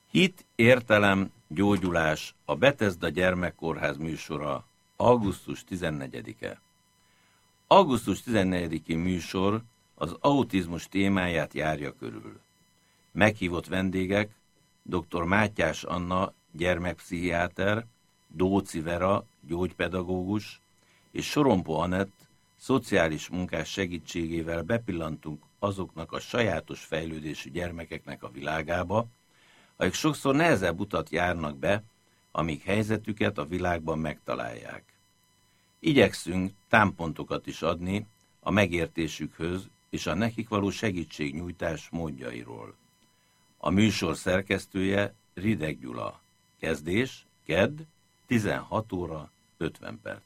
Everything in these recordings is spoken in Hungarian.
Hit, értelem, gyógyulás, a Bethesda Gyermekkórház műsora, augusztus 14-e. Augusztus 14-i műsor az autizmus témáját járja körül. Meghívott vendégek dr. Mátyás Anna, gyermekpszichiáter, Dóczy Vera, gyógypedagógus, és Sorompó Anett, szociális munkás segítségével bepillantunk azoknak a sajátos fejlődésű gyermekeknek a világába, akik sokszor nehezebb utat járnak be, amíg helyzetüket a világban megtalálják. Igyekszünk támpontokat is adni a megértésükhöz és a nekik való segítségnyújtás módjairól. A műsor szerkesztője Rideg Gyula. Kezdés kedd 16 óra 50 perc.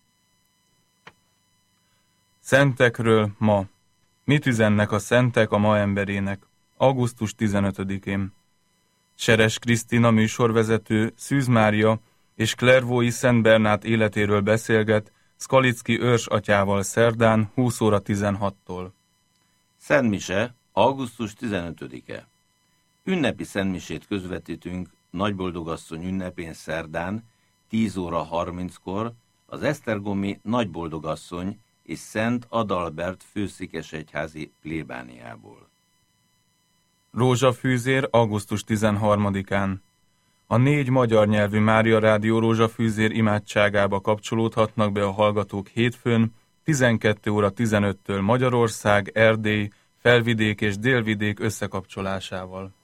Szentekről ma. Mit üzennek a szentek a ma emberének? Augusztus 15-én. Seres Krisztina műsorvezető, Szűz Mária és Klervói Szent Bernát életéről beszélget Szkalicki őrs atyával szerdán 20 óra 16-tól. Szentmise, augusztus 15-e. Ünnepi szentmisét közvetítünk Nagyboldogasszony ünnepén szerdán 10 óra 30-kor az esztergomi Nagyboldogasszony és Szent Adalbert főszékesegyházi plébániából. Rózsafűzér augusztus 13-án. A 4 magyar nyelvű Mária Rádió Rózsafűzér imádságába kapcsolódhatnak be a hallgatók hétfőn 12 óra 15-től Magyarország, Erdély, Felvidék és Délvidék összekapcsolásával.